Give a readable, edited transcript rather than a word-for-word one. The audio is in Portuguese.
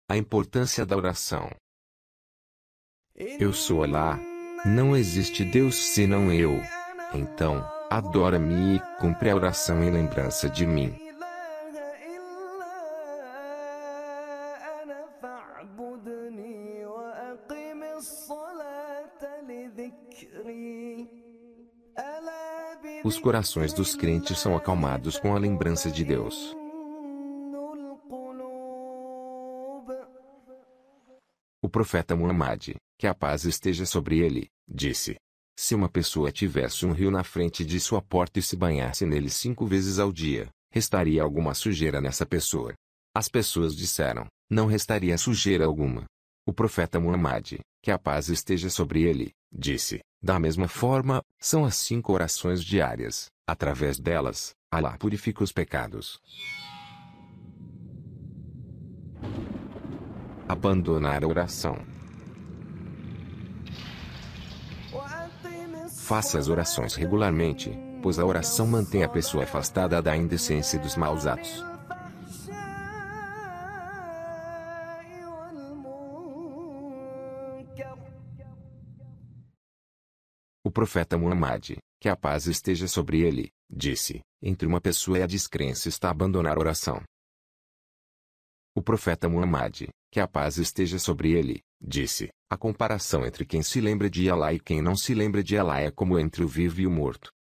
A importância da oração. Eu sou Alá. Não existe Deus senão eu. Então, adora-me e cumpre a oração em lembrança de mim. Os corações dos crentes são acalmados com a lembrança de Deus. O profeta Muhammad, que a paz esteja sobre ele, disse: se uma pessoa tivesse um rio na frente de sua porta e se banhasse nele 5 vezes ao dia, restaria alguma sujeira nessa pessoa? As pessoas disseram: não restaria sujeira alguma. O profeta Muhammad, que a paz esteja sobre ele, disse: da mesma forma, são as 5 orações diárias, através delas, Alá purifica os pecados. Abandonar a oração. Faça as orações regularmente, pois a oração mantém a pessoa afastada da indecência e dos maus atos. O profeta Muhammad, que a paz esteja sobre ele, disse: entre uma pessoa e a descrença está abandonar a oração. O profeta Muhammad, que a paz esteja sobre ele, disse: a comparação entre quem se lembra de Alá e quem não se lembra de Alá é como entre o vivo e o morto.